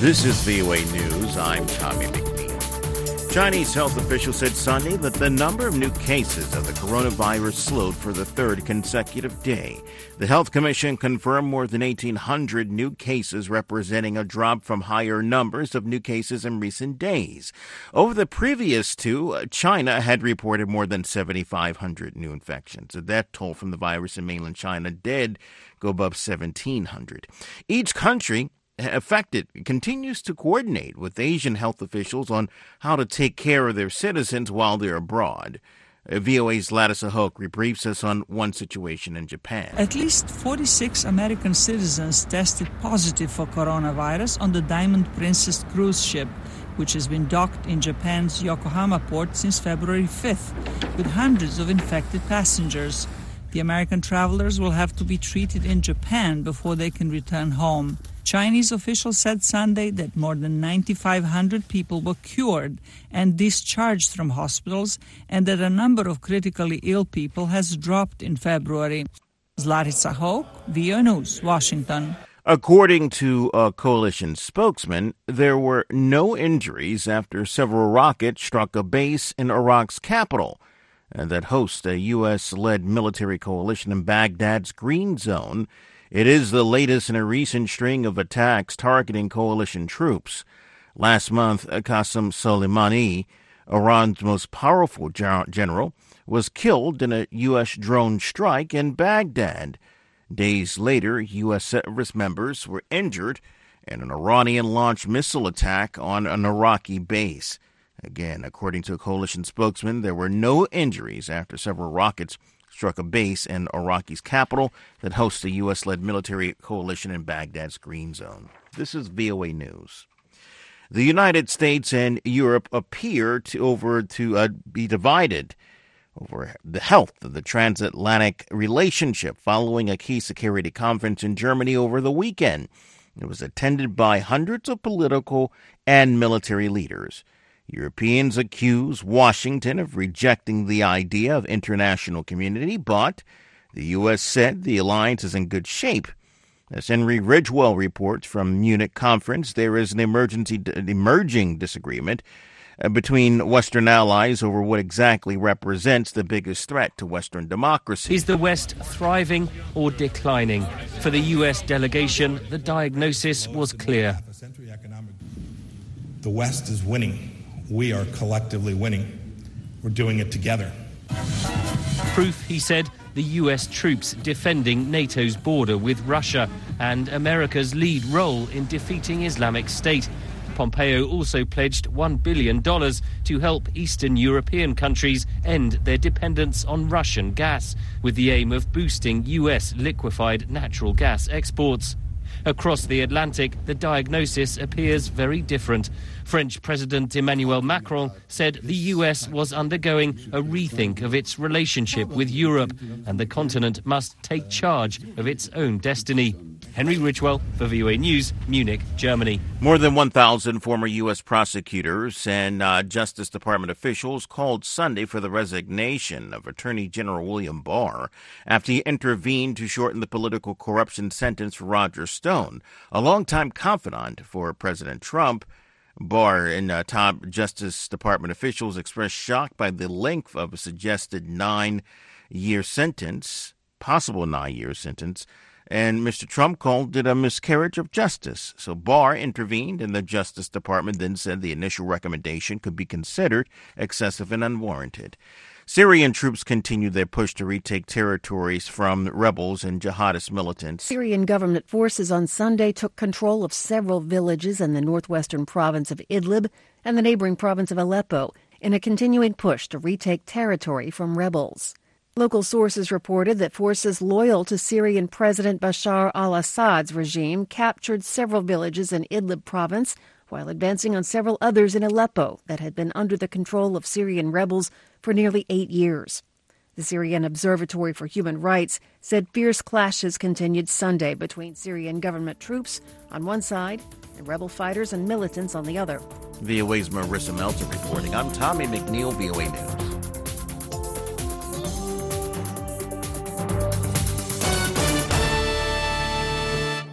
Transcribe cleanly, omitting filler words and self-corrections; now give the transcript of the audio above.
This is VOA News. I'm Tommy McNeil. Chinese health officials said Sunday that the number of new cases of the coronavirus slowed for the third consecutive day. The Health Commission confirmed more than 1,800 new cases, representing a drop from higher numbers of new cases in recent days. Over the previous two, China had reported more than 7,500 new infections. The death toll from the virus in mainland China did go above 1,700. Each country affected continues to coordinate with Asian health officials on how to take care of their citizens while they're abroad. VOA's Ladisa Hoke rebriefs us on one situation in Japan. At least 46 American citizens tested positive for coronavirus on the Diamond Princess cruise ship, which has been docked in Japan's Yokohama port since February 5th, with hundreds of infected passengers. The American travelers will have to be treated in Japan before they can return home. Chinese officials said Sunday that more than 9,500 people were cured and discharged from hospitals, and that a number of critically ill people has dropped in February. Ladisa Hoke, VOA News, Washington. According to a coalition spokesman, there were no injuries after several rockets struck a base in Iraq's capital that hosts a U.S.-led military coalition in Baghdad's Green Zone. It is the latest in a recent string of attacks targeting coalition troops. Last month, Qasem Soleimani, Iran's most powerful general, was killed in a U.S. drone strike in Baghdad. Days later, U.S. service members were injured in an Iranian-launched missile attack on an Iraqi base. Again, according to a coalition spokesman, there were no injuries after several rockets struck a base in Iraqi's capital that hosts a U.S.-led military coalition in Baghdad's Green Zone. This is VOA News. The United States and Europe appear to be divided over the health of the transatlantic relationship following a key security conference in Germany over the weekend. It was attended by hundreds of political and military leaders. Europeans accuse Washington of rejecting the idea of international community, but the U.S. said the alliance is in good shape. As Henry Ridgewell reports from Munich conference, there is an emerging disagreement between Western allies over what exactly represents the biggest threat to Western democracy. Is the West thriving or declining? For the U.S. delegation, the diagnosis was clear. The West is winning. We are collectively winning. We're doing it together. Proof, he said, the U.S. troops defending NATO's border with Russia and America's lead role in defeating Islamic State. Pompeo also pledged $1 billion to help Eastern European countries end their dependence on Russian gas, with the aim of boosting U.S. liquefied natural gas exports. Across the Atlantic, the diagnosis appears very different. French President Emmanuel Macron said the U.S. was undergoing a rethink of its relationship with Europe, and the continent must take charge of its own destiny. Henry Ridgewell for VOA News, Munich, Germany. More than 1,000 former U.S. prosecutors and Justice Department officials called Sunday for the resignation of Attorney General William Barr after he intervened to shorten the political corruption sentence for Roger Stone, a longtime confidant for President Trump. Barr and top Justice Department officials expressed shock by the length of a suggested 9-year sentence, possible 9-year sentence, and Mr. Trump called it a miscarriage of justice. So Barr intervened, and the Justice Department then said the initial recommendation could be considered excessive and unwarranted. Syrian troops continue their push to retake territories from rebels and jihadist militants. Syrian government forces on Sunday took control of several villages in the northwestern province of Idlib and the neighboring province of Aleppo in a continuing push to retake territory from rebels. Local sources reported that forces loyal to Syrian President Bashar al-Assad's regime captured several villages in Idlib province while advancing on several others in Aleppo that had been under the control of Syrian rebels for nearly 8 years. The Syrian Observatory for Human Rights said fierce clashes continued Sunday between Syrian government troops on one side and rebel fighters and militants on the other. VOA's Marissa Melton reporting. I'm Tommy McNeil, VOA News.